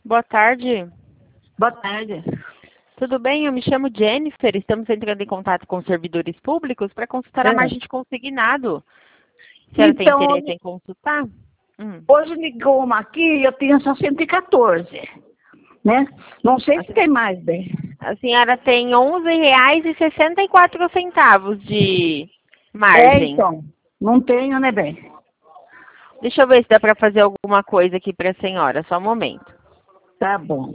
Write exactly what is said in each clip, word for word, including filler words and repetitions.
Boa tarde. Boa tarde. Tudo bem? Eu me chamo Jennifer. Estamos entrando em contato com servidores públicos para consultar É. a margem de consignado. A senhora tem Então, interesse em consultar? Hum. hoje ligou uma aqui e eu tinha só cento e quatorze, né? Não sei se tem mais, bem. A senhora tem onze reais e sessenta e quatro centavos de É, margem. então. Não tenho, né, bem? Deixa eu ver se dá para fazer alguma coisa aqui para a senhora. Só um momento. Tá bom.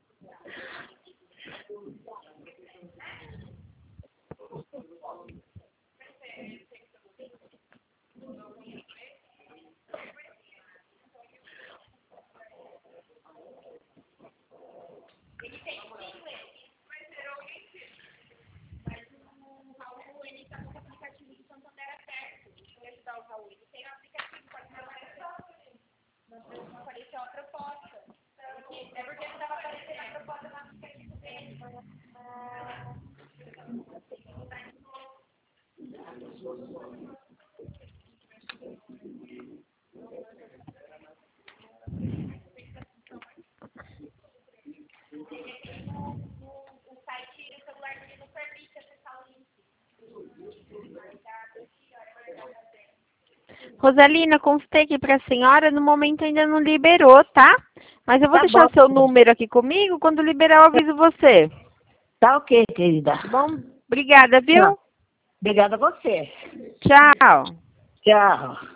Rosalina, consultei aqui para a senhora. No momento ainda não liberou, tá? Mas eu vou Tá deixar o bom. seu número aqui comigo. Quando liberar, eu aviso você. Tá ok, querida. Tá bom? Obrigada, Tchau. viu? Obrigada a você. Tchau. Tchau.